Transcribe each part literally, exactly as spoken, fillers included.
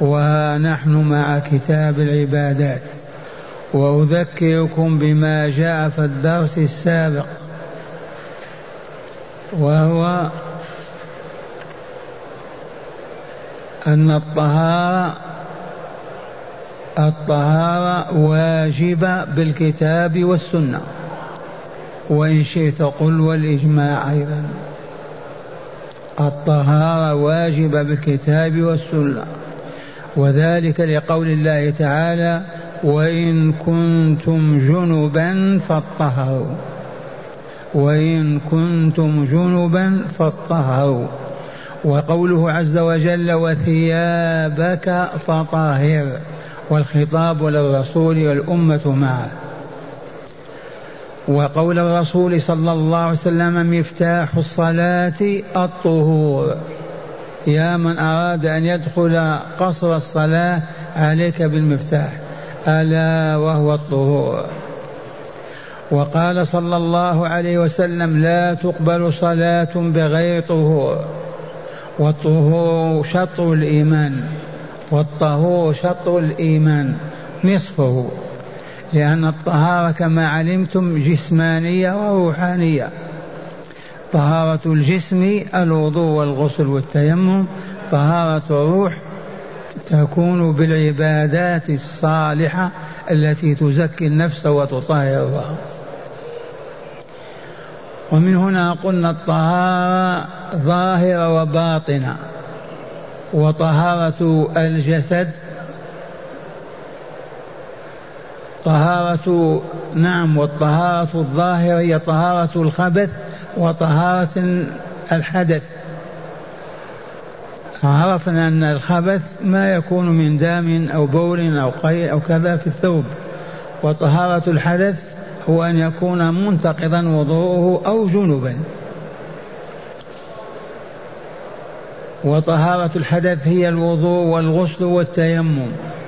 ونحن مع كتاب العبادات، وأذكركم بما جاء في الدرس السابق، وهو أن الطهارة الطهارة واجبة بالكتاب والسنة، وإن شئت قل والإجماع أيضا. الطهارة واجبة بالكتاب والسنة، وذلك لقول الله تعالى: وإن كنتم جنبا فاطهروا، وإن كنتم جنبا فاطهروا. وقوله عز وجل: وثيابك فطهر، والخطاب للرسول والأمة معه. وقول الرسول صلى الله عليه وسلم: مفتاح الصلاة الطهور، يا من أراد أن يدخل قصر الصلاة عليك بالمفتاح، ألا وهو الطهور. وقال صلى الله عليه وسلم: لا تقبل صلاة بغير طهور، والطهور شطر الإيمان، والطهور شطر الإيمان نصفه، لأن الطهارة كما علمتم جسمانية وروحانية. طهارة الجسم الوضوء والغسل والتيمم، طهارة الروح تكون بالعبادات الصالحة التي تزكي النفس وتطهرها. ومن هنا قلنا الطهارة ظاهرة وباطنة. وطهارة الجسد طهارة نعم والطهارة الظاهرة هي طهارة الخبث وطهارة الحدث. عرفنا أن الخبث ما يكون من دام أو بول أو قيء أو كذا في الثوب، وطهارة الحدث هو أن يكون منتقضا وضوءه أو جنبا. وطهارة الحدث هي الوضوء والغسل والتيمم.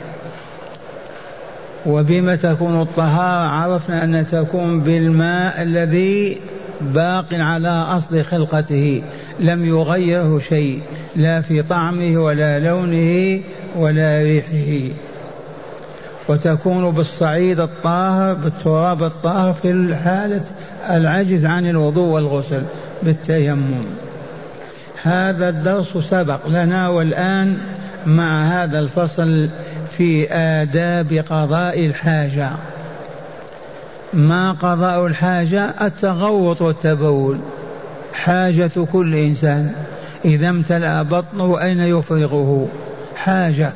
وبما تكون الطهارة؟ عرفنا أن تكون بالماء الذي باق على أصل خلقته، لم يغيره شيء، لا في طعمه ولا لونه ولا ريحه. وتكون بالصعيد الطاهر، بالتراب الطاهر، في حالة العجز عن الوضوء والغسل بالتيمم. هذا الدرس سبق لنا، والآن مع هذا الفصل في آداب قضاء الحاجة. ما قضاء الحاجة؟ التغوط والتبول، حاجة كل إنسان. إذا امتلأ بطنه أين يفرغه؟ حاجة.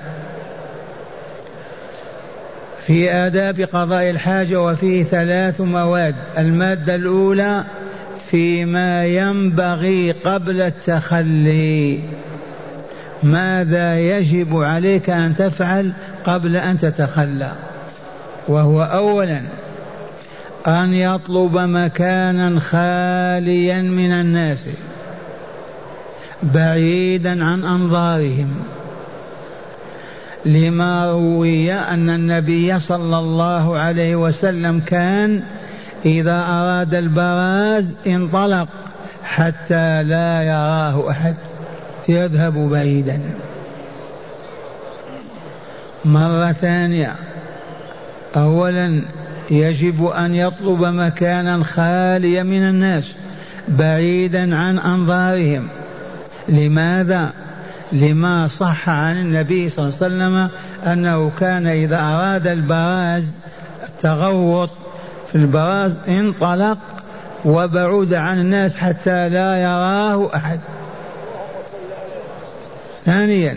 في آداب قضاء الحاجة وفيه ثلاث مواد. المادة الأولى فيما ينبغي قبل التخلي، ماذا يجب عليك أن تفعل قبل أن تتخلى؟ وهو أولا أن يطلب مكانا خاليا من الناس بعيدا عن أنظارهم، لما روي أن النبي صلى الله عليه وسلم كان إذا أراد البراز انطلق حتى لا يراه أحد، يذهب بعيدا. مرة ثانية، أولا يجب أن يطلب مكانا خاليا من الناس بعيدا عن أنظارهم. لماذا؟ لما صح عن النبي صلى الله عليه وسلم أنه كان إذا أراد البراز التغوط في البراز انطلق وبعد عن الناس حتى لا يراه أحد. ثانيا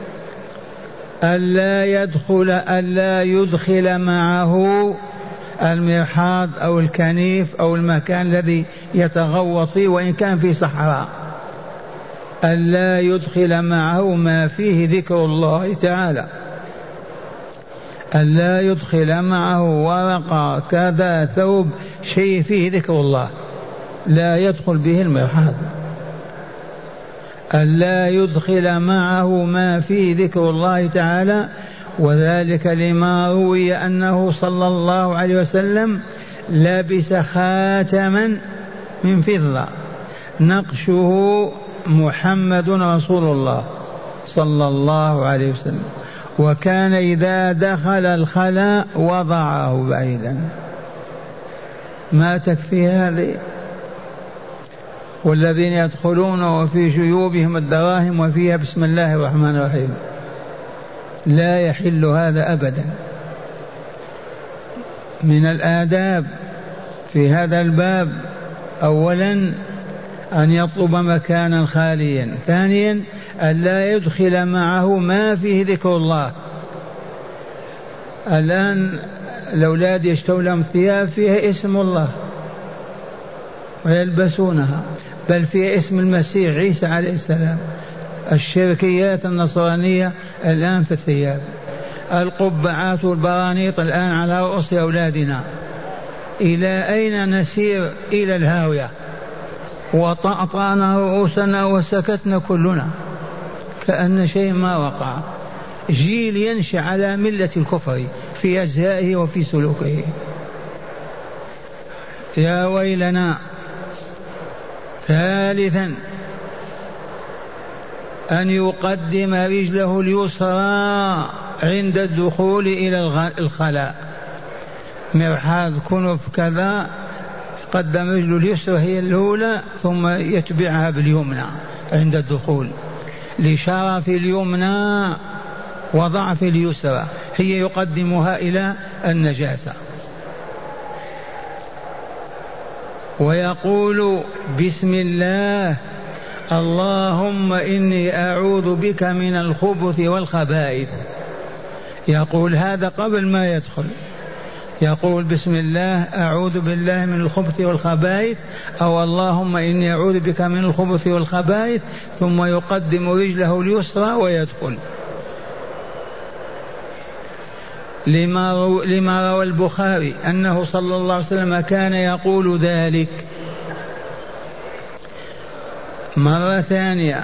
ألا يدخل ألا يدخل معه المرحاض أو الكنيف أو المكان الذي يتغوط فيه وإن كان في صحراء، ألا يدخل معه ما فيه ذكر الله تعالى، ألا يدخل معه ورقة كذا ثوب شيء فيه ذكر الله، لا يدخل به المرحاض. ألا يدخل معه ما فيه ذكر الله تعالى، وذلك لما روي أنه صلى الله عليه وسلم لبس خاتما من فضة نقشه محمد رسول الله صلى الله عليه وسلم، وكان إذا دخل الخلاء وضعه بعيدا. ما تكفي هذه؟ والذين يدخلون وفي جيوبهم الدراهم وفيها بسم الله الرحمن الرحيم. لا يحل هذا أبدا. من الآداب في هذا الباب أولا أن يطلب مكانا خاليا، ثانيا أن لا يدخل معه ما فيه ذكر الله. الآن الأولاد يشترون لهم ثياب فيها اسم الله ويلبسونها، بل فيها اسم المسيح عيسى عليه السلام. الشركيات النصرانية الآن في الثياب، القبعات والبرانيط الآن على رؤوس أولادنا. إلى أين نسير؟ إلى الهاوية. وطأطأنا رؤوسنا وسكتنا كلنا كأن شيء ما وقع. جيل ينشأ على ملة الكفر في أجزائه وفي سلوكه. يا ويلنا. ثالثا أن يقدم رجله اليسرى عند الدخول إلى الخلاء. مرحاض كنف كذا، قدم رجله اليسرى هي الأولى ثم يتبعها باليمنى عند الدخول، لشرف اليمنى وضعف اليسرى، هي يقدمها إلى النجاسة. ويقول بسم الله اللهم إني أعوذ بك من الخبث والخبائث. يقول هذا قبل ما يدخل، يقول بسم الله أعوذ بالله من الخبث والخبائث، أو اللهم إني أعوذ بك من الخبث والخبائث، ثم يقدم رجله اليسرى ويدخل. لما روى البخاري أنه صلى الله عليه وسلم كان يقول ذلك. مرة ثانية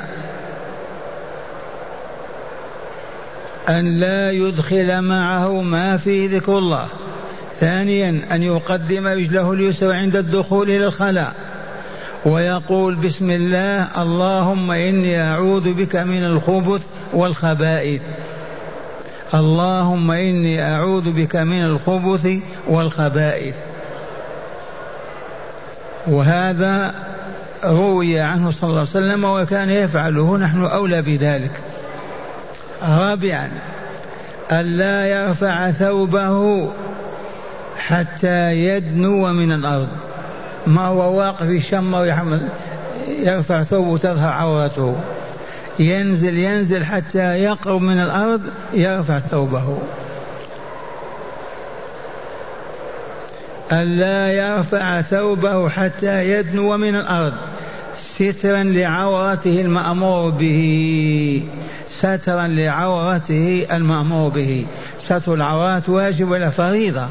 أن لا يدخل معه ما فيه ذكر الله. ثانيا أن يقدم رجله اليسرى عند الدخول إلى الخلاء ويقول بسم الله اللهم إني أعوذ بك من الخبث والخبائث. اللهم إني أعوذ بك من الخبث والخبائث. وهذا روي عنه صلى الله عليه وسلم وكان يفعله، نحن أولى بذلك. رابعا ألا يرفع ثوبه حتى يدنو من الأرض. ما هو واقف يشمر ويحمل يرفع ثوبه تظهر عورته، ينزل ينزل حتى يقرب من الأرض يرفع ثوبه. ألا يرفع ثوبه حتى يدنو من الأرض سترا لعورته المأمور به. سترا لعورته المأمور به. ستر العورات واجب ولا فريضة؟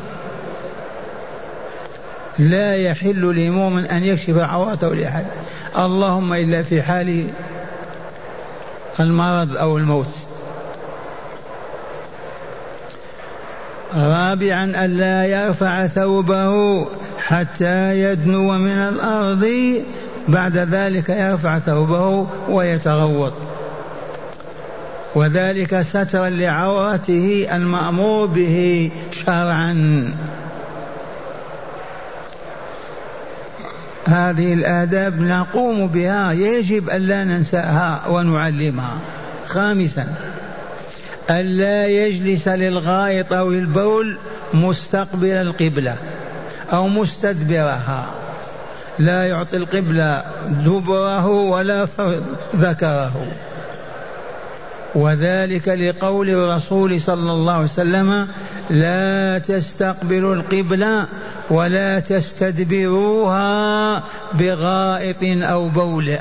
لا يحل لمؤمن أن يكشف عورته لأحد، اللهم إلا في حال المرض أو الموت. رابعا ألا يرفع ثوبه حتى يدنو من الأرض، بعد ذلك يرفع ثوبه ويتغوط، وذلك سترا لعورته المأمور به شرعا. هذه الآداب نقوم بها، يجب أن لا ننساها ونعلمها. خامسا ألا يجلس للغائط أو البول مستقبل القبلة أو مستدبرها، لا يعطي القبلة دبره ولا ذكره، وذلك لقول الرسول صلى الله عليه وسلم لا تستقبلوا القبلة ولا تستدبروها بغائط أو بول.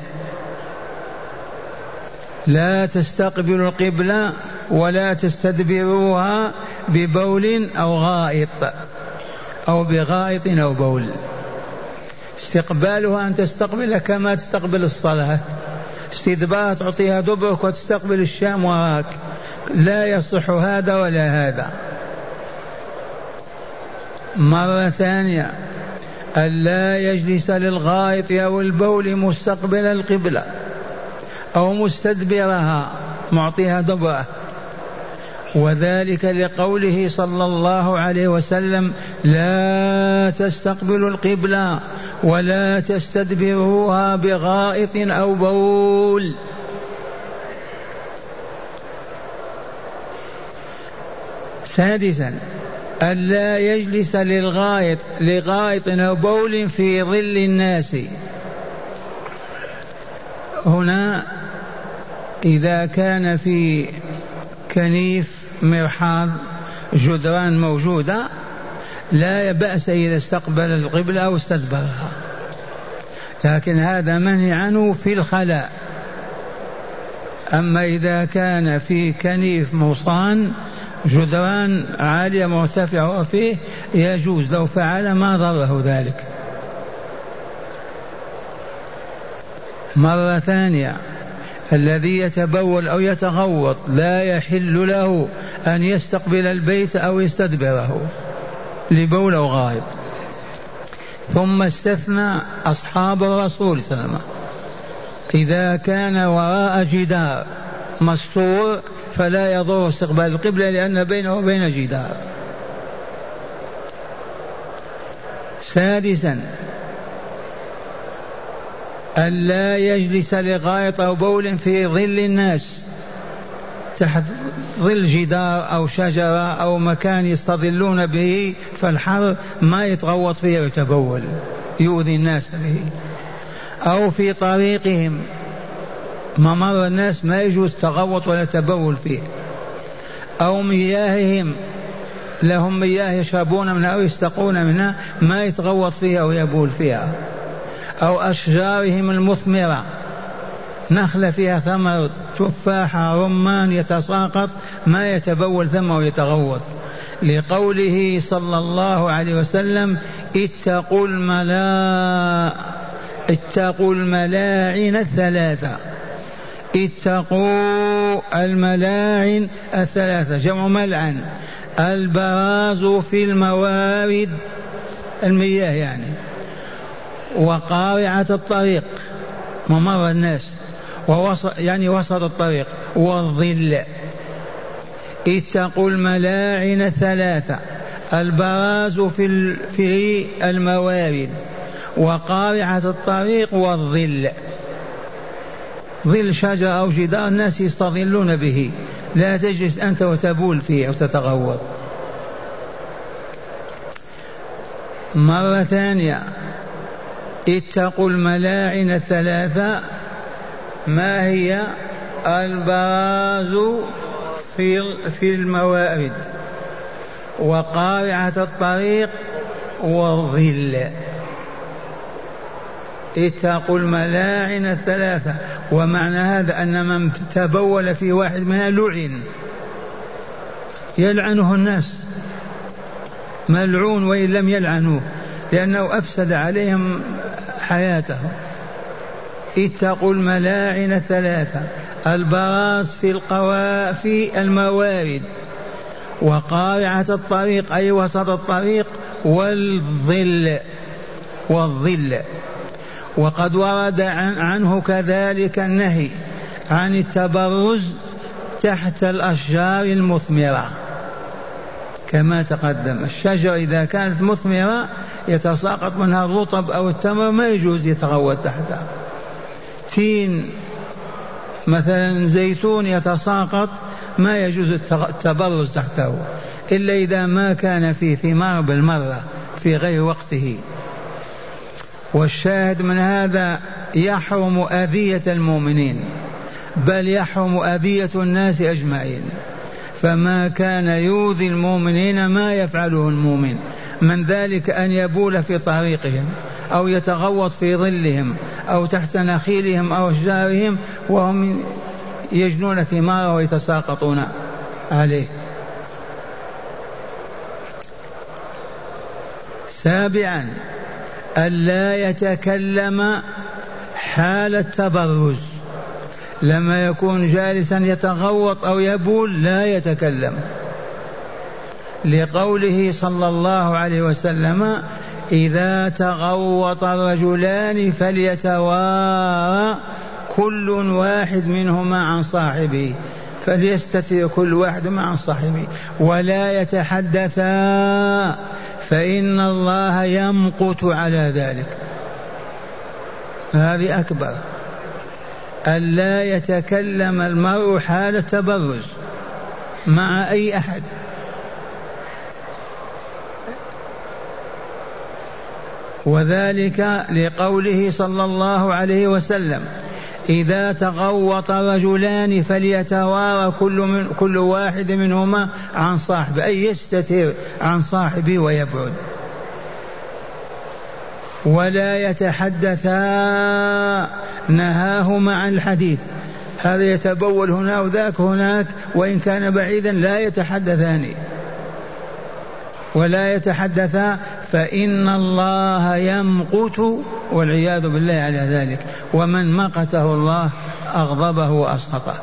لا تستقبلوا القبلة ولا تستدبروها ببول أو غائط أو بغائط أو بول. استقبالها أن تستقبل كما تستقبل الصلاة، استدبارها تعطيها دبرك وتستقبل الشام وراك، لا يصح هذا ولا هذا. مرة ثانية ألا يجلس للغائط أو البول مستقبل القبلة أو مستدبرها معطيها دبره، وذلك لقوله صلى الله عليه وسلم لا تستقبلوا القبلة ولا تستدبروها بغائط أو بول. سادسا ألا يجلس للغائط لغائط أو بول في ظل الناس. هنا إذا كان في كنيف مرحاض جدران موجودة لا بأس إذا استقبل القبلة أو استدبرها، لكن هذا منهي عنه في الخلاء. أما إذا كان في كنيف موصان جدران عالية مرتفعة فيه يجوز، لو فعل ما ضره ذلك. مرة ثانية الذي يتبول أو يتغوط لا يحل له أن يستقبل البيت أو يستدبره لبول أو غائط. ثم استثنى أصحاب الرسول صلى الله عليه وسلم إذا كان وراء جدار مستور فلا يضر استقبال القبلة لأن بينه وبين جدار. سادسا ألا يجلس لغائط أو بول في ظل الناس، تحت ظل جدار أو شجرة أو مكان يستظلون به فالحر ما يتغوط فيه ويتبول يؤذي الناس به، أو في طريقهم ممر الناس ما يجوز تغوط ولا تبول فيه، أو مياههم لهم مياه يشربون منها أو يستقون منها ما يتغوط فيها أو يبول فيها، أو أشجارهم المثمرة نخلة فيها ثمر تفاحة رمان يتساقط ما يتبول ثم ويتغوط، لقوله صلى الله عليه وسلم اتقوا الملا اتقوا الملاعن الثلاثة. اتقوا الملاعن الثلاثة جمع ملعن، البراز في الموارد المياه يعني، وقارعة الطريق ممر الناس ووسط يعني وسط الطريق، والظل. اتقوا الملاعن الثلاثة البراز في في الموارد وقارعة الطريق والظل. ظل شجرة أو جدار الناس يستظلون به لا تجلس أنت وتبول فيه أو تتغوط. مرة ثانية اتقوا الملاعن الثلاثة ما هي؟ البراز في في الموارد وقارعة الطريق والظل. اتقوا الملاعن الثلاثة، ومعنى هذا أن من تبول في واحد منها لعن، يلعنه الناس، ملعون وإن لم يلعنوه لأنه أفسد عليهم حياتهم. اتقوا الملاعن الثلاثة البراز في القوا في الموارد وقارعة الطريق أي وسط الطريق والظل والظل. وقد ورد عن عنه كذلك النهي عن التبرز تحت الأشجار المثمرة كما تقدم. الشجرة إذا كانت مثمرة يتساقط منها الرطب أو التمر ما يجوز يتغوط تحتها. تين مثلا زيتون يتساقط ما يجوز التبرز تحته إلا إذا ما كان فيه ثمار بالمرة في غير وقته. والشاهد من هذا يحرم أذية المؤمنين بل يحرم أذية الناس أجمعين، فما كان يؤذي المؤمنين ما يفعله المؤمن من ذلك أن يبول في طريقهم أو يتغوط في ظلهم أو تحت نخيلهم أو أشجارهم وهم يجنون ثماره ويتساقطون عليه. سابعا ألا يتكلم حال التبرز، لما يكون جالسا يتغوط أو يبول لا يتكلم، لقوله صلى الله عليه وسلم إذا تغوط الرجلان فليتوارى كل واحد منهما عن صاحبه فليستتر كل واحد مع صاحبه، ولا يتحدثا فإن الله يمقت على ذلك. هذه أكبر، ألا يتكلم المرء حال التبرز مع أي أحد. وذلك لقوله صلى الله عليه وسلم: إذا تغوط رجلان فليتوارى كل, من كل واحد منهما عن صاحبه، أي يستتر عن صاحبه ويبعد. ولا يتحدثا، نهاهما عن الحديث، هذا يتبول هنا وذاك هناك وإن كان بعيدا لا يتحدثان ولا يتحدثا فإن الله يمقت والعياذ بالله على ذلك، ومن مقته الله أغضبه وأسخطه.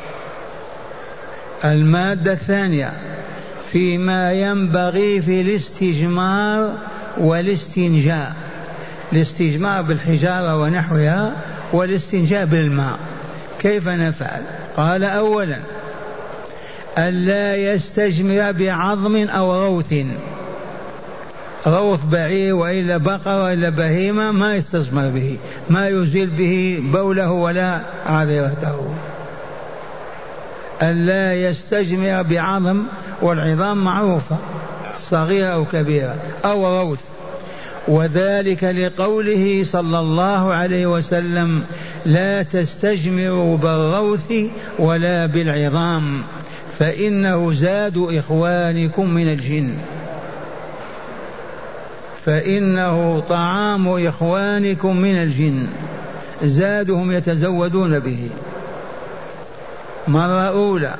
المادة الثانية فيما ينبغي في الاستجمار والاستنجاء. الاستجمار بالحجارة ونحوها، والاستنجاء بالماء. كيف نفعل؟ قال: أولا ألا يستجمر بعظم أو روث، روث بعير وإلا بقرة وإلا بهيمة ما يستجمر به، ما يزيل به بوله ولا عذرته. ألا يستجمر بعظم، والعظام معروفة صغيرة أو كبيرة، أو روث. وذلك لقوله صلى الله عليه وسلم: لا تستجمروا بالروث ولا بالعظام فإنه زاد إخوانكم من الجن، فإنه طعام إخوانكم من الجن، زادهم يتزودون به. مرة أولى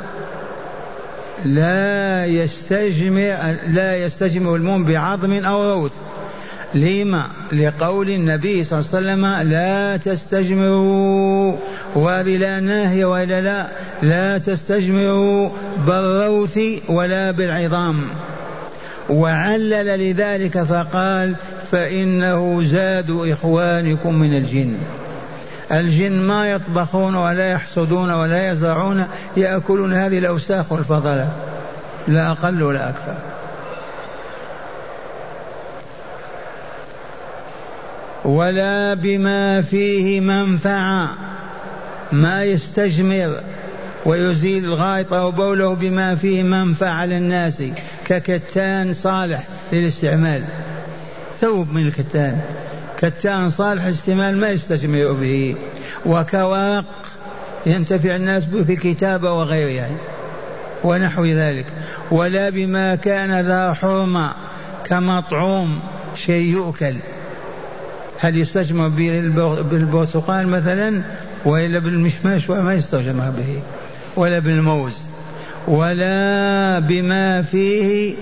لا يستجمر لا يستجمر المؤمن بعظم أو روث. لما؟ لقول النبي صلى الله عليه وسلم: لا تستجمروا، وهذه لا ناهية وإلا لا لا تستجمروا بالروث ولا بالعظام. وعلل لذلك فقال: فإنه زاد إخوانكم من الجن. الجن ما يطبخون ولا يحصدون ولا يزرعون، يأكلون هذه الأوساخ والفضلات، لا أقل ولا أكثر. ولا بما فيه منفعة، ما يستجمر ويزيل الغائط أو بوله بما فيه منفعة للناس، ككتان صالح للاستعمال، ثوب من الكتان كتان صالح للاستعمال ما يستجمر به، وكورق ينتفع الناس به في الكتابة وغيرها ونحو ذلك. ولا بما كان ذا حرمة كمطعوم، شيء يؤكل، هل يستجمر بالبرتقال مثلا وإلا بالمشماش وما يستجمر به، ولا بالموز. ولا بما فيه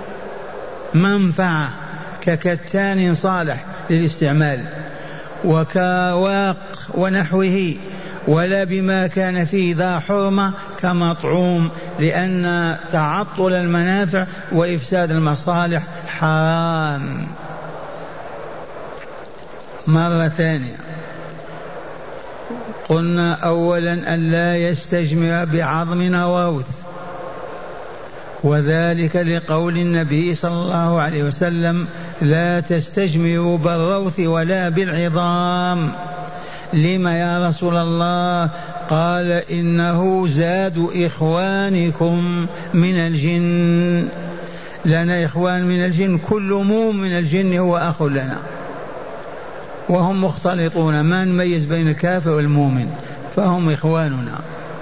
منفعة ككتان صالح للاستعمال وكواق ونحوه. ولا بما كان فيه ذا حرمة كمطعوم، لأن تعطل المنافع وإفساد المصالح حرام. مرة ثانية قلنا: أولا ألا يستجمر بعظم أو روث، وذلك لقول النبي صلى الله عليه وسلم: لا تستجمروا بالروث ولا بالعظام. لما يا رسول الله؟ قال: إنه زاد إخوانكم من الجن، لنا إخوان من الجن، كل مؤمن من الجن هو أخ لنا، وهم مختلطون، ما نميز بين الكافر والمؤمن، فهم إخواننا.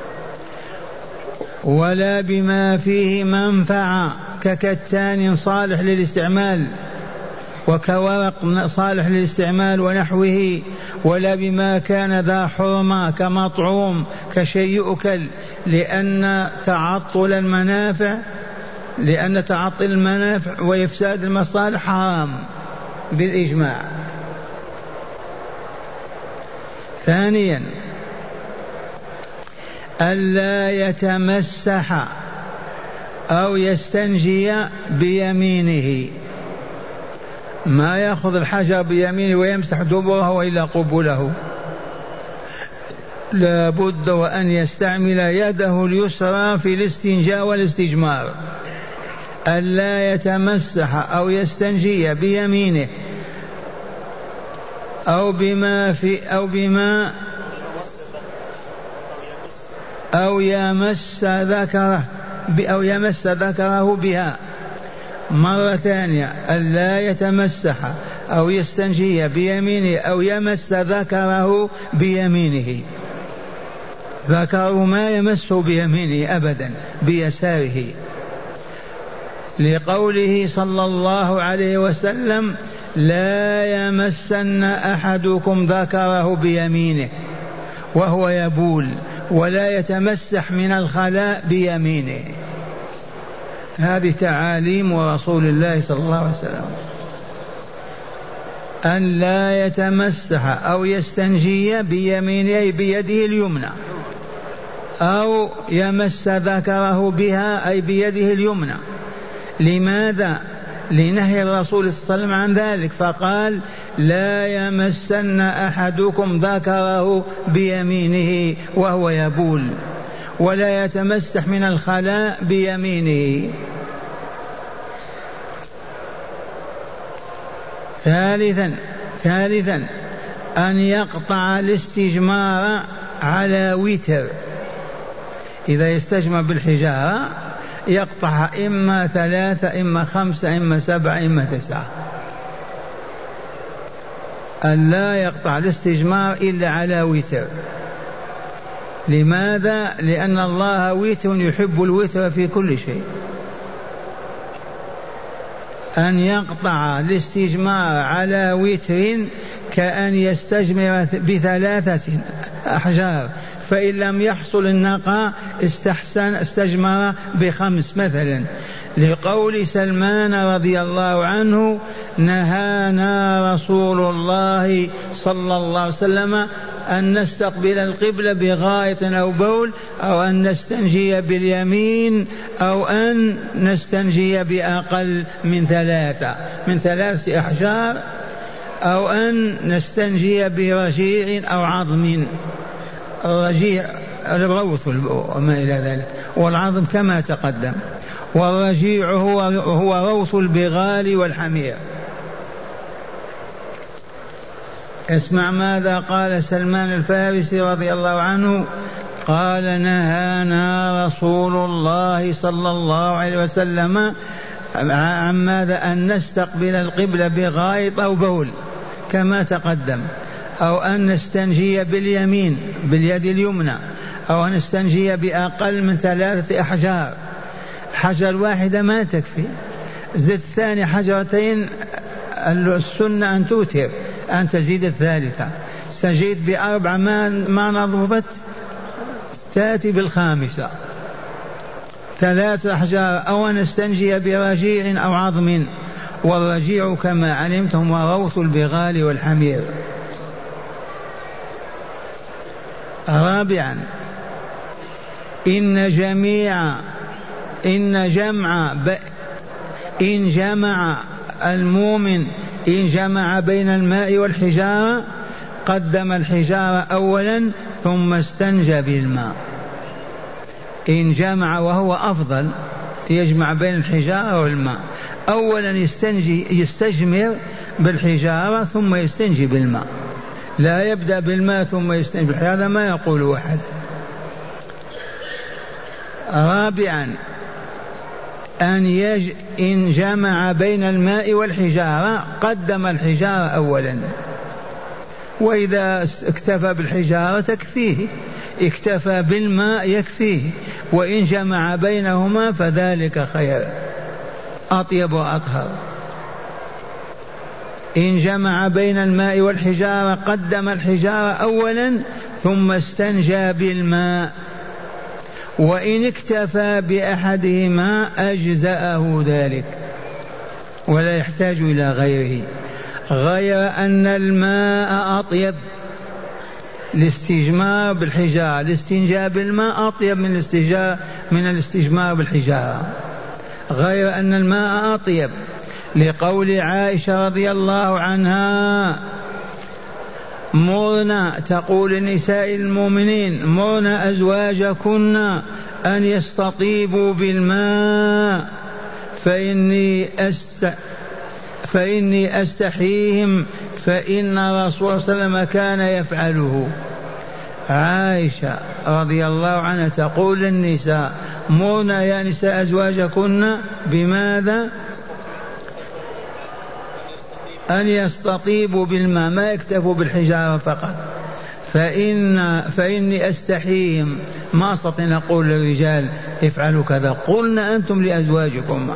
ولا بما فيه منفعة ككتان صالح للاستعمال وكورق صالح للاستعمال ونحوه. ولا بما كان ذا حرمة كمطعوم، كشيء يؤكل، لأن تعطل المنافع لأن تعطل المنافع وإفساد المصالح حرام بالإجماع. ثانيا ألا يتمسح أو يستنجي بيمينه، ما يأخذ الحجر بيمينه ويمسح دبره وإلا قبله، لا بد وأن يستعمل يده اليسرى في الاستنجاء والاستجمار، ألا يتمسح أو يستنجي بيمينه أو بما في أو بما أو يمس ذكره أو يمس ذكره بها. مرة ثانية، ألا يتمسح أو يستنجي بيمينه أو يمس ذكره بيمينه، ذكره ما يمسه بيمينه أبدا، بيساره، لقوله صلى الله عليه وسلم: لا يمسن أحدكم ذكره بيمينه وهو يبول، ولا يتمسح من الخلاء بيمينه. هذه تعاليم رسول الله صلى الله عليه وسلم، أن لا يتمسح أو يستنجي بيمينه بيده اليمنى، أو يمس ذكره بها أي بيده اليمنى. لماذا؟ لنهي الرسول صلى الله عليه وسلم عن ذلك، فقال: لا يمسن أحدكم ذكره بيمينه وهو يبول، ولا يتمسح من الخلاء بيمينه. ثالثا ثالثا أن يقطع الاستجمار على وتر، إذا يستجمر بالحجارة يقطع إما ثلاثة إما خمسة إما سبعة إما تسعة، أن لا يقطع الاستجمار إلا على وتر. لماذا؟ لأن الله وتر يحب الوتر في كل شيء. أن يقطع الاستجمار على وتر كأن يستجمر بثلاثة أحجار، فإن لم يحصل النقاء استحسن استجمر بخمس مثلا، لقول سلمان رضي الله عنه: نهانا رسول الله صلى الله عليه وسلم أن نستقبل القبلة بغائط أو بول، أو أن نستنجي باليمين، أو أن نستنجي بأقل من ثلاثة من ثلاثة أحجار، أو أن نستنجي برجيع أو عظم. الرجيع الروث وما إلى ذلك، والعظم كما تقدم، والرجيع هو, هو روث البغال والحمير. اسمع ماذا قال سلمان الفارسي رضي الله عنه، قال: نهانا رسول الله صلى الله عليه وسلم عن ماذا؟ أن نستقبل القبلة بغائط أو بول كما تقدم، أو أن نستنجي باليمين باليد اليمنى، أو أن نستنجي بأقل من ثلاثة أحجار. حجر واحدة ما تكفي، زد ثاني حجرتين، السنة أن توتر، أن تزيد الثالثة. استنجيت بأربعة ما, ما نظفت، تأتي بالخامسة. ثلاثة أحجار، أو أن نستنجي برجيع أو عظم، والرجيع كما علمتم وروث البغال والحمير. رابعا إن جميع إن جمع ب... إن جمع المؤمن إن جمع بين الماء والحجارة قدم الحجارة أولا ثم استنجى بالماء. إن جمع وهو أفضل، يجمع بين الحجارة والماء، أولا يستنجي يستجمر بالحجارة ثم يستنجي بالماء، لا يبدأ بالماء ثم يستنجي بالحجارة، هذا ما يقول أحد. رابعا أن يج... إن جمع بين الماء والحجارة قدم الحجارة أولا، وإذا اكتفى بالحجارة تكفيه، اكتفى بالماء يكفيه، وإن جمع بينهما فذلك خير، أطيب وأطهر. إن جمع بين الماء والحجارة قدم الحجارة أولا ثم استنجى بالماء، وإن اكتفى بأحدهما أجزأه ذلك ولا يحتاج إلى غيره، غير أن الماء أطيب الاستجمار بالحجارة، الاستنجاء بالماء أطيب من الاستجمار من الاستجمار بالحجارة، غير أن الماء أطيب، لقول عائشة رضي الله عنها: مرنا تقول النساء المؤمنين مرنا أزواجكن أن يستطيبوا بالماء فإني أست فإني أستحيهم فإن رسول الله صلى الله عليه وسلم كان يفعله. عائشة رضي الله عنها تقول للنساء مرنا يا نساء أزواجكن بماذا؟ أن يستطيبوا بالماء، ما يكتفوا بالحجارة فقط. فإن فإني أستحيهم، ما أستطيع نقول للرجال افعلوا كذا، قلنا أنتم لأزواجكم.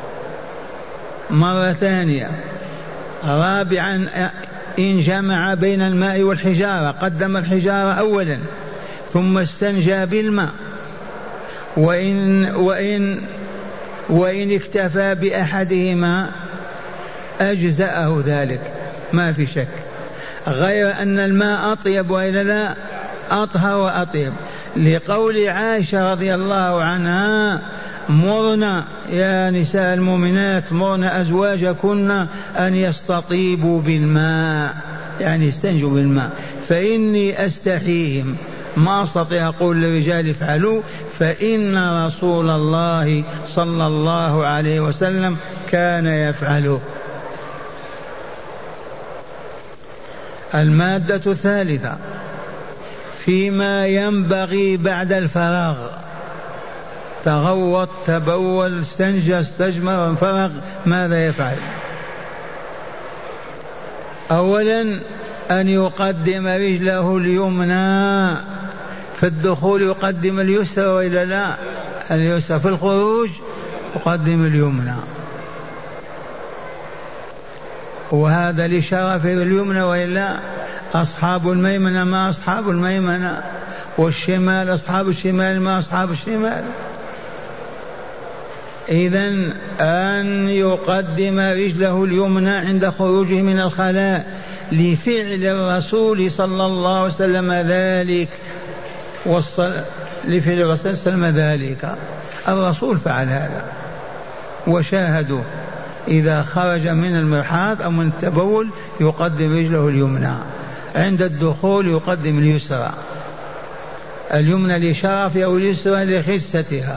مرة ثانية. رابعا إن جمع بين الماء والحجارة قدم الحجارة أولا ثم استنجى بالماء، وإن, وإن, وإن اكتفى بأحدهما أجزأه ذلك ما في شك، غير أن الماء أطيب وإلا لا، أطهر وأطيب، لقول عائشة رضي الله عنها مرنا يا نساء المؤمنات مرنا أزواجكن أن يستطيبوا بالماء، يعني يستنجوا بالماء، فإني أستحيهم، ما أستطيع أقول للرجال افعلوا، فإن رسول الله صلى الله عليه وسلم كان يفعله. المادة الثالثة فيما ينبغي بعد الفراغ، تغوط تبول استنجى استجمر انفرغ، ماذا يفعل؟ أولا أن يقدم رجله اليمنى في الدخول، يقدم اليسرى وإلا لا؟ اليسرى في الخروج يقدم اليمنى، وهذا لشرف اليمنى وإلا. أصحاب الميمنة ما أصحاب الميمنة، والشمال أصحاب الشمال ما أصحاب الشمال. إذن أن يقدم رجله اليمنى عند خروجه من الخلاء لفعل الرسول صلى الله عليه وسلم ذلك، لفعل الرسول صلى الله عليه وسلم ذلك، الرسول فعل هذا وشاهدوا، إذا خرج من المرحاض أو من التبول يقدم رجله اليمنى، عند الدخول يقدم اليسرى، اليمنى لشرفها واليسرى لخستها.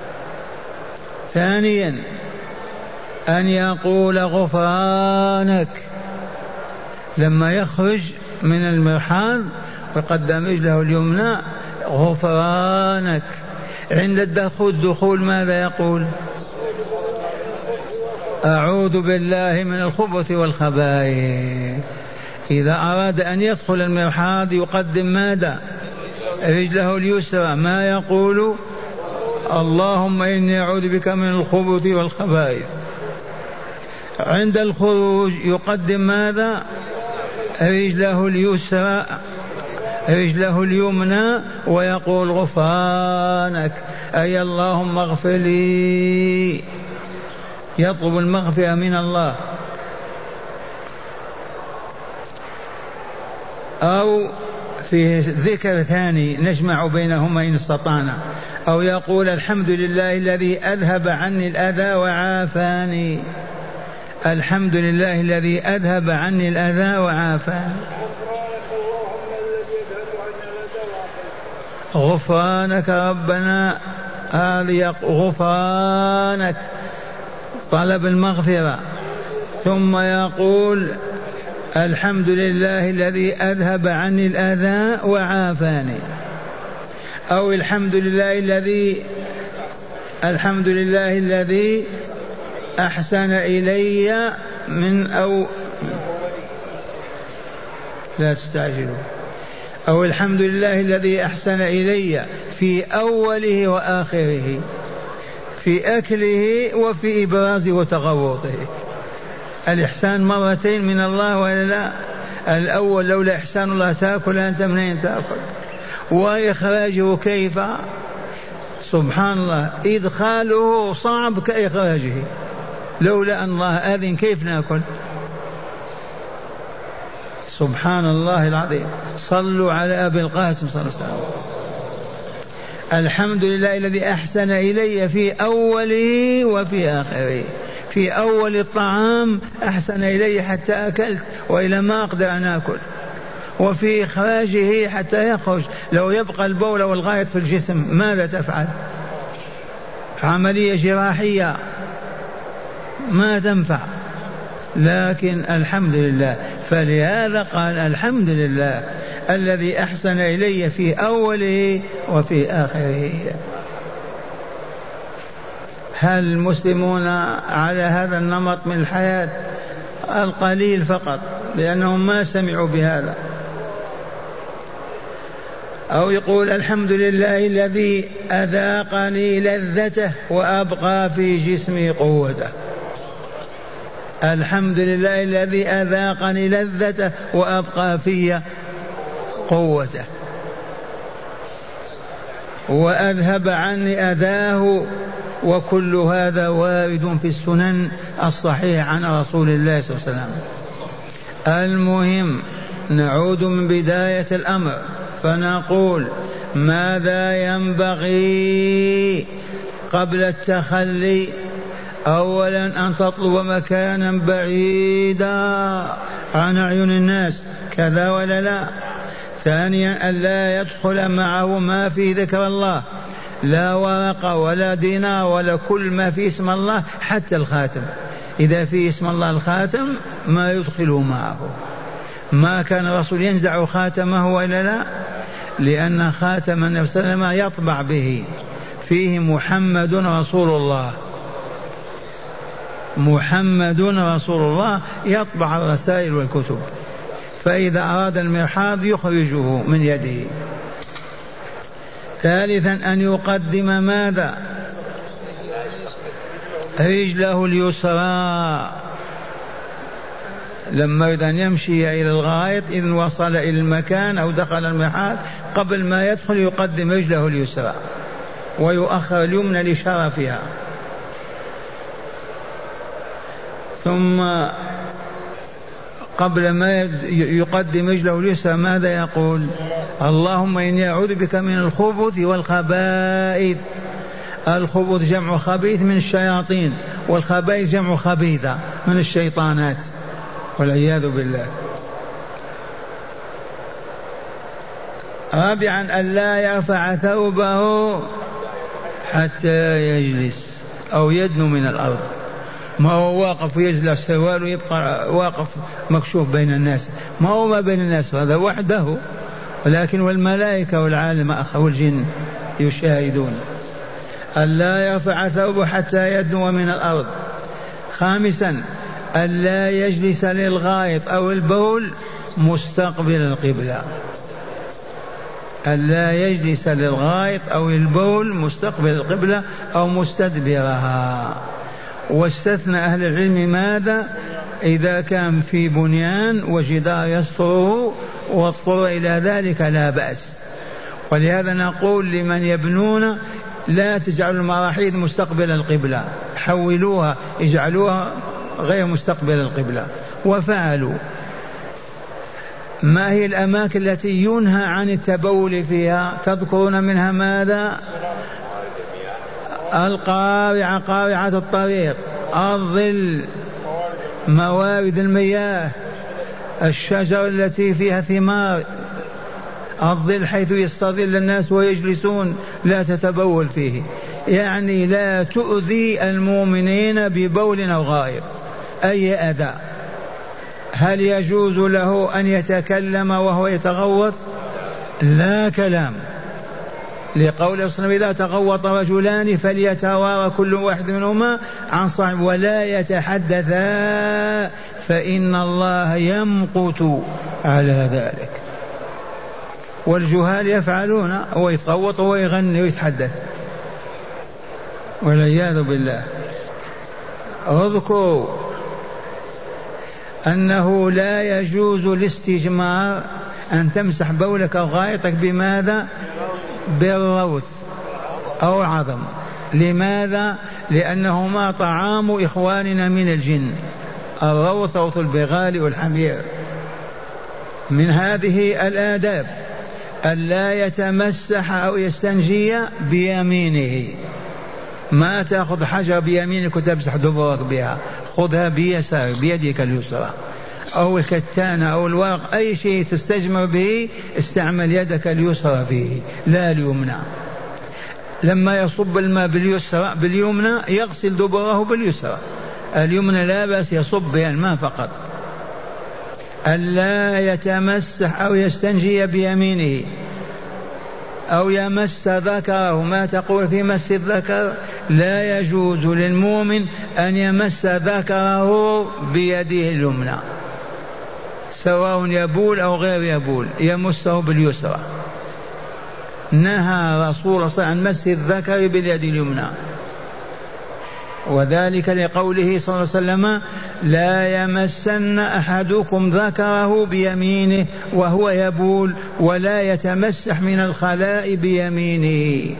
ثانيا أن يقول غفرانك لما يخرج من المرحاض ويقدم رجله اليمنى غفرانك. عند الدخول الدخول ماذا يقول؟ أعوذ بالله من الخبث والخبائث. إذا أراد أن يدخل المرحاض يقدم ماذا؟ رجله اليسرى، ما يقول؟ اللهم إني أعوذ بك من الخبث والخبائث. عند الخروج يقدم ماذا؟ رجله اليسرى رجله اليمنى ويقول غفرانك، أي اللهم اغفر لي، يطلب المغفرة من الله. أو في ذكر ثاني نجمع بينهما إن استطعنا، أو يقول الحمد لله الذي أذهب عني الأذى وعافاني، الحمد لله الذي أذهب عني الأذى وعافاني. غفرانك ربنا، هذه غفرانك طلب المغفرة. ثم يقول الحمد لله الذي أذهب عني الأذى وعافاني، أو الحمد لله الذي الحمد لله الذي أحسن إلي من أو لا تستعجلوا، أو الحمد لله الذي أحسن إلي في أوله وآخره، في أكله وفي إبرازه وتغوطه. الإحسان مرتين من الله ولا لا؟ الأول لولا إحسان الله تأكل أنت منين تأكل؟ وإخراجه كيف؟ سبحان الله، إدخاله صعب كإخراجه، لولا أن الله أذن كيف نأكل؟ سبحان الله العظيم. صلوا على أبي القاسم صلى الله عليه وسلم. الحمد لله الذي أحسن إلي في أوله وفي آخره، في أول الطعام أحسن إلي حتى أكلت، وإلى ما أقدر أن أكل، وفي إخراجه حتى يخرج. لو يبقى البول والغائط في الجسم ماذا تفعل؟ عملية جراحية ما تنفع. لكن الحمد لله، فلهذا قال الحمد لله الذي أحسن إلي في أوله وفي آخره. هل المسلمون على هذا النمط من الحياة؟ القليل فقط، لأنهم ما سمعوا بهذا. أو يقول الحمد لله الذي أذاقني لذته وأبقى في جسمي قوته. الحمد لله الذي أذاقني لذته وأبقى في قوته وأذهب عني أذاه. وكل هذا وارد في السنن الصحيحة عن رسول الله صلى الله عليه وسلم. المهم نعود من بداية الأمر فنقول ماذا ينبغي قبل التخلي؟ أولا أن تطلب مكانا بعيدا عن أعين الناس، كذا ولا لا؟ ثانيا أن لا يدخل معه ما في ذكر الله، لا ورقة ولا دينار ولا كل ما في اسم الله، حتى الخاتم إذا في اسم الله الخاتم ما يدخله معه. ما كان الرسول ينزع خاتمه وإلا لا؟ لأن خاتم النبي صلى الله عليه وسلم يطبع به فيه محمد رسول الله، محمد رسول الله، يطبع الرسائل والكتب، فإذا أراد المرحاض يخرجه من يده. ثالثا أن يقدم ماذا؟ رجله اليسرى لما يريد أن يمشي إلى الغائط، إذن وصل إلى المكان أو دخل المرحاض قبل ما يدخل يقدم رجله اليسرى ويؤخر اليمنى لشرفها. ثم قبل ما يقدم رجله اليسرى ماذا يقول؟ اللهم إني أعوذ بك من الخبث والخبائث. الخبث جمع خبيث من الشياطين، والخبائث جمع خبيثة من الشيطانات والعياذ بالله. رابعا ألا يرفع ثوبه حتى يجلس أو يدنو من الأرض. ما هو واقف ويجلس سروال ويبقى واقف مكشوف بين الناس، ما هو ما بين الناس هذا وحده، ولكن والملائكة والعالم والجن يشاهدون. ألا يرفع ثوبه حتى يدنو من الأرض. خامسا ألا يجلس للغائط أو البول مستقبل القبلة، ألا يجلس للغائط أو البول مستقبل القبلة أو مستدبرها. واستثنى أهل العلم ماذا؟ إذا كان في بنيان وجدار يستره واضطر إلى ذلك لا بأس. ولهذا نقول لمن يبنون لا تجعلوا المراحيض مستقبل القبلة، حولوها اجعلوها غير مستقبل القبلة. وفعلوا. ما هي الأماكن التي ينهى عن التبول فيها؟ تذكرون منها ماذا؟ القارعة، قارعة الطريق، الظل، موارد المياه، الشجر التي فيها ثمار، الظل حيث يستظل الناس ويجلسون، لا تتبول فيه. يعني لا تؤذي المؤمنين ببول أو غائط أي أذى. هل يجوز له أن يتكلم وهو يتغوط؟ لا كلام، لقول صلى الله عليه وسلم إذا تغوط رجلان فليتوارى كل واحد منهما عن صاحبه ولا يتحدثا فإن الله يمقت على ذلك. والجهال يفعلون، هو يتغوط ويغني ويتحدث والعياذ بالله. اذكروا أنه لا يجوز الاستجمار، أن تمسح بولك أو غائطك بماذا؟ بالروث أو عظم. لماذا؟ لأنهما طعام إخواننا من الجن، الروث روث البغال والحمير. من هذه الآداب ألا يتمسح أو يستنجي بيمينه. ما تأخذ حجر بيمينك وتمسح دبرك بها، خذها بيسارك بيدك اليسرى. أو الكتان أو الورق أي شيء تستجمر به استعمل يدك اليسرى فيه لا اليمنى. لما يصب الماء باليسرى باليمنى يغسل دبره باليسرى، اليمنى لا بأس يصب بها الماء فقط. ألا يتمسح أو يستنجي بيمينه أو يمس ذكره. ما تقول في مس الذكر؟ لا يجوز للمؤمن أن يمس ذكره بيده اليمنى سواء يبول أو غير يبول، يمسه باليسرى. نهى رسول الله عن مس الذكر باليد اليمنى، وذلك لقوله صلى الله عليه وسلم لا يمسن أحدكم ذكره بيمينه وهو يبول ولا يتمسح من الخلاء بيمينه.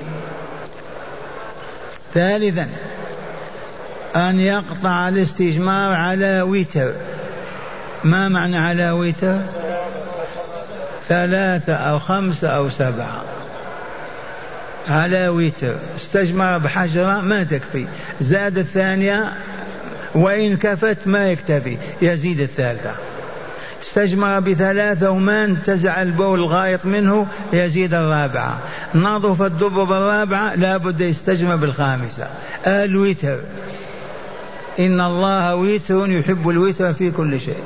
ثالثا أن يقطع الاستجمار على وتر. ما معنى على وتر؟ ثلاثة أو خمسة أو سبعة على وتر. استجمر بحجرة ما تكفي، زاد الثانية وإن كفت ما يكتفي يزيد الثالثة. استجمر بثلاثة وما انتزع البول الغائط منه يزيد الرابعة. نظف الدبر بالرابعة لا بد يستجمر بالخامسة. الوتر إن الله وتر يحب الوتر في كل شيء.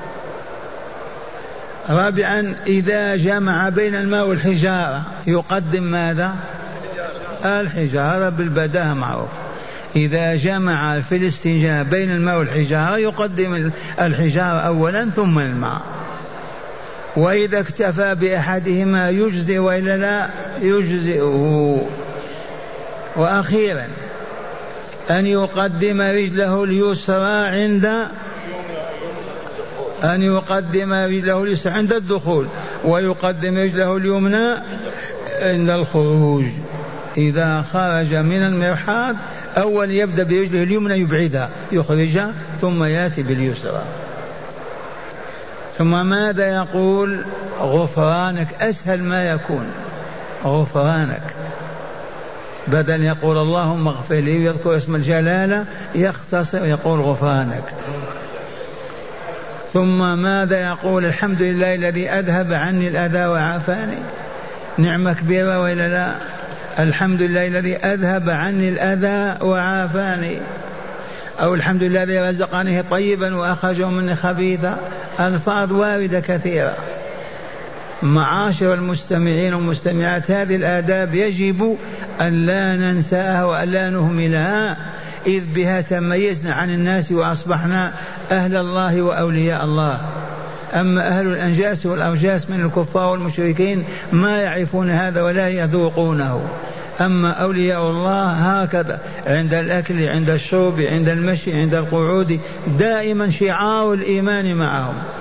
رابعا إذا جمع بين الماء والحجارة يقدم ماذا؟ الحجارة بالبداهة معروف. إذا جمع في الاستنجاء بين الماء والحجارة يقدم الحجارة أولا ثم الماء. وإذا اكتفى بأحدهما يجزئ وإلا لا يجزئه. وأخيرا أن يقدم رجله اليسرى عند أن يقدم رجله اليسرى عند الدخول ويقدم رجله اليمنى عند الخروج. إذا خرج من المرحاض أول يبدأ برجله اليمنى يبعدها يخرجها ثم يأتي باليسرى. ثم ماذا يقول؟ غفرانك. أسهل ما يكون غفرانك، بدل يقول اللهم اغفر لي ويذكر اسم الجلالة يختصر يقول غفرانك. ثم ماذا يقول؟ الحمد لله الذي أذهب عني الأذى وعافاني. نعمة كبيرة وإلا لا؟ الحمد لله الذي أذهب عني الأذى وعافاني، أو الحمد لله الذي رزقني طيبا وأخرجه مني خبيثا. ألفاظ واردة كثيرة. معاشر المستمعين والمستمعات هذه الآداب يجب أن لا ننساها وأن لا نهملها، إذ بها تميزنا عن الناس وأصبحنا أهل الله وأولياء الله. أما أهل الأنجاس والأرجاس من الكفار والمشركين ما يعرفون هذا ولا يذوقونه. أما أولياء الله هكذا عند الأكل عند الشرب عند المشي عند القعود دائما شعار الإيمان معهم.